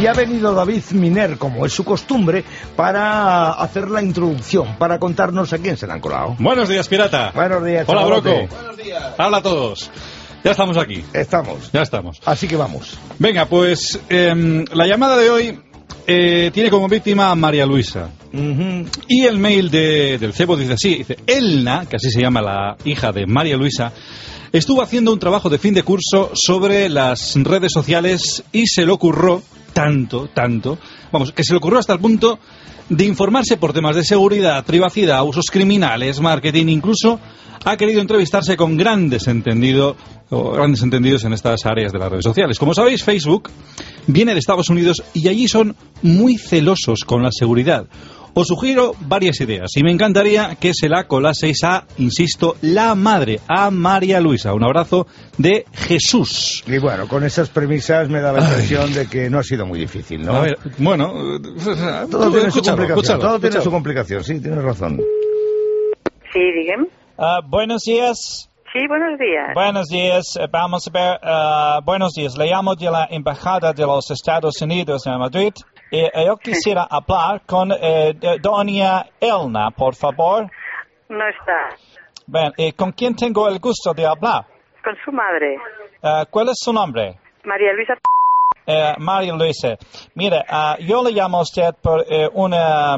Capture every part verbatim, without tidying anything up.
Y ha venido David Miner, como es su costumbre, para hacer la introducción, para contarnos a quién se le han colado. Buenos días, pirata. Buenos días, Hola, chavalote. Broco. Buenos días. Habla a todos. Ya estamos aquí. Estamos. Ya estamos. Así que vamos. Venga, pues eh, la llamada de hoy eh, tiene como víctima a María Luisa. Uh-huh. Y el mail de, del cebo dice así, dice, Elna, que así se llama la hija de María Luisa, estuvo haciendo un trabajo de fin de curso sobre las redes sociales y se le ocurrió tanto, tanto, vamos, que se le ocurrió hasta el punto de informarse por temas de seguridad, privacidad, usos criminales, marketing, incluso ha querido entrevistarse con grandes entendidos, o grandes entendidos en estas áreas de las redes sociales. Como sabéis, Facebook viene de Estados Unidos y allí son muy celosos con la seguridad. Os sugiero varias ideas y me encantaría que se la colaseis a, insisto, la madre, a María Luisa. Un abrazo de Jesús. Y bueno, con esas premisas me da la impresión de que no ha sido muy difícil, ¿no? A ver, bueno, todo tiene su escuchado, complicación, escuchado, todo tiene escuchado. su complicación, sí, tienes razón. Sí, dígame. Uh, buenos días. Sí, buenos días. Buenos días. Eh, Vamos a ver. Uh, buenos días. Le llamo de la Embajada de los Estados Unidos en Madrid. Y eh, yo quisiera hablar con eh, de- doña Elna, por favor. No está. Bien, eh, ¿con quién tengo el gusto de hablar? Con su madre, Uh, ¿Cuál es su nombre? María Luisa. Eh, María Luisa. Mire, ah, yo le llamo a usted por eh, una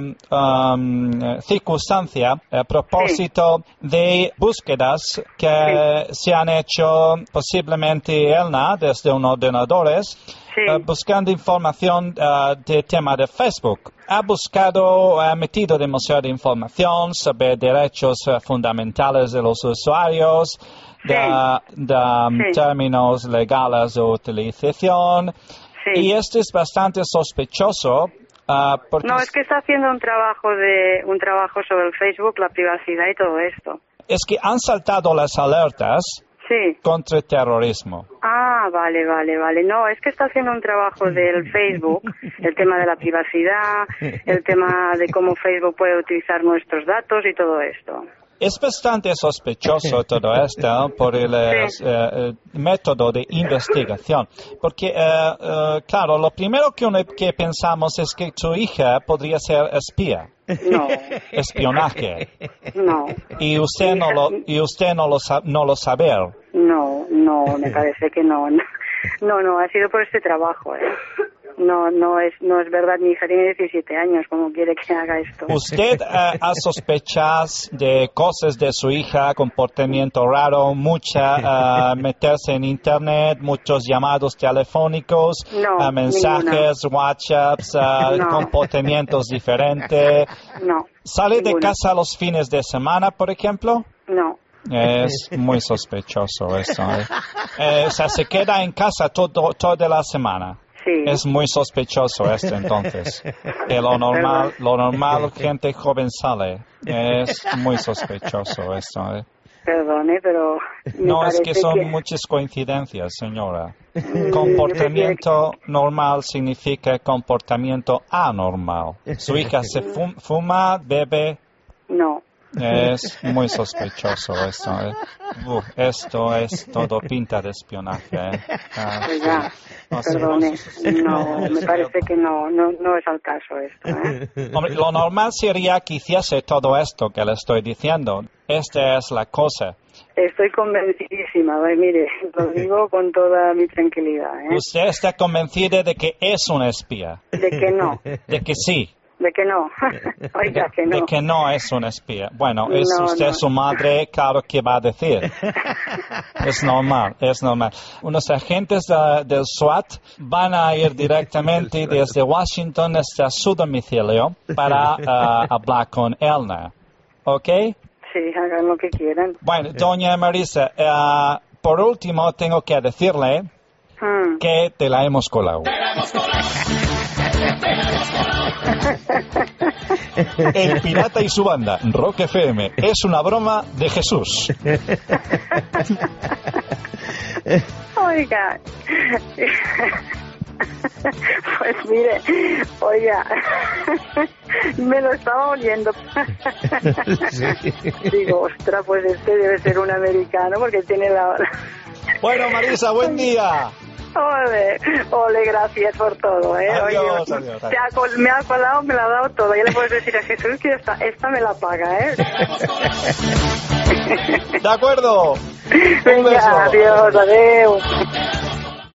um, circunstancia a propósito de búsquedas que se han hecho posiblemente Elna desde unos ordenadores Sí. eh, buscando información ah, de tema de Facebook. Ha buscado, ha metido demasiada información sobre derechos eh, fundamentales de los usuarios, de, de um, Sí. términos legales de utilización. Sí. Y esto es bastante sospechoso ah, porque No, es que está haciendo un trabajo de un trabajo sobre el Facebook, la privacidad y todo esto. es que han saltado las alertas Sí. contra el terrorismo. Ah, vale, vale, vale. No, es que está haciendo un trabajo del Facebook, el tema de la privacidad, el tema de cómo Facebook puede utilizar nuestros datos y todo esto. Es bastante sospechoso todo esto por el eh, Sí. eh, eh, método de investigación. Porque, eh, eh, claro, lo primero que, uno, que pensamos es que su hija podría ser espía, No, espionaje. no, Y usted no lo, y usted no lo, sa- no lo sabe. no, no, me parece que no. No, no, ha sido por este trabajo, ¿eh? No, no es, no es verdad. Mi hija tiene diecisiete años, ¿cómo quiere que haga esto? ¿Usted eh, ha sospechas de cosas de su hija, comportamiento raro, mucha eh, meterse en internet, muchos llamados telefónicos, No, eh, mensajes, WhatsApps, eh, No. comportamientos diferentes? No, ¿Sale de ninguna. casa los fines de semana, por ejemplo? no. Es muy sospechoso eso. ¿eh? Eh, o sea, se queda en casa todo, toda la semana. Sí. Es muy sospechoso esto entonces. Que lo normal, lo normal, gente joven sale. Es muy sospechoso esto. ¿eh? Perdone, pero me No, es parece que son que... muchas coincidencias, señora. Mm, Comportamiento normal significa comportamiento anormal. Su hija se fum- fuma, bebe. No. Es muy sospechoso esto. ¿eh? Uf, esto es todo pinta de espionaje. ¿eh? Ah, Oiga, no sé. perdone, no, me parece que no, no, no es al caso esto, ¿eh? Hombre, lo normal sería que hiciese todo esto que le estoy diciendo. Esta es la cosa. Estoy convencidísima, ¿vale? Mire, lo digo con toda mi tranquilidad, ¿eh? Usted está convencida de que es una espía, De que no, de que sí, de que no, oiga, que no. de que no es una espía. Bueno, es No, usted no. su madre, claro que va a decir. Es normal, es normal. Unos agentes de- del SWAT van a ir directamente desde Washington hasta su domicilio para ah, hablar con Elna. ¿Ok? Sí, hagan lo que quieran. Bueno, doña Marisa, eh, por último tengo que decirle Hmm. que te la hemos colado. El pirata y su banda, Rock F M, es una broma de Jesús. Oiga. Pues mire, oiga, me lo estaba oliendo. Digo, ostras, pues este debe ser un americano porque tiene la... Bueno, Marisa, buen día. Ole, ole, gracias por todo, ¿eh? Adiós, Oye, adiós, adiós. te ha col- me ha colado, me la ha dado todo. Ya le puedes decir a Jesús que esta, esta me la paga, ¿eh? De acuerdo. Un Venga, beso. adiós, adiós.